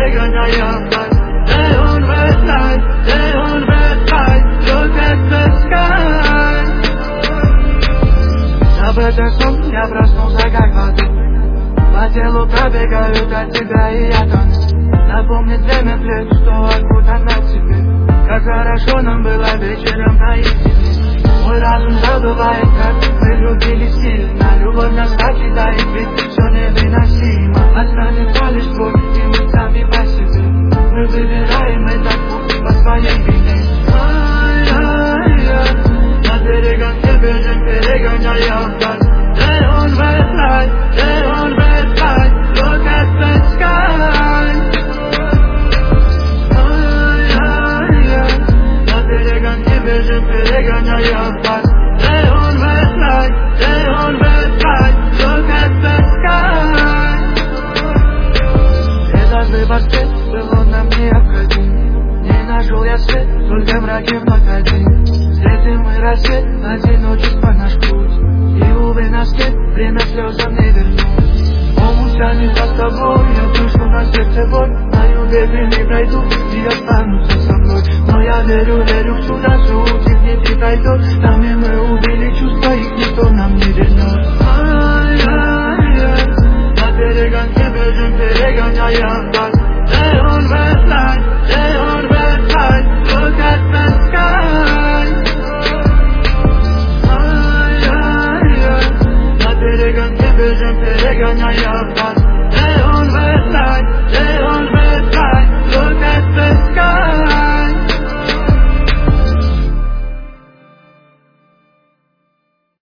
перегоняя власть. They always lie, they always lie. Look at the sky. Забытый сон, я проснулся как в аду. По телу пробегают от тебя и я тону. Напомнит время вслед, что окутано в тебе. Как хорошо нам было вечером наедине. Мой разум забывает, как мы любили сильно. Любовь нас покидает, ведь все невыносимо. Останется лишь боль, и мы сами по себе. Мы выбираем этот путь по своей вине. Над берегом все бежим, перегоняя власть. They always lie, they always lie. Look at the sky. Над берегом все бежим, перегоняя власть. They always lie, they always lie. Look at the sky. Этот выбор свет был он нам необходим. Не нашел я свет, только мраке вновь один. Встретим мы рассвет, одиночество наш путь. И, увы, нас нет, время слезам не вернуть. Ому тянется с тобой, я слышу на сердце боль. Мою беды не пройдут и останутся со мной. Но я верю, верю в чудо, что утихнет и пройдет. Там и мы убили чувства, их никто нам не вернет. Над берегом все бежим, перегоняя власть. They always lie, they always lie. Look at the sky. Над берегом все бежим, перегоняя власть. They always lie.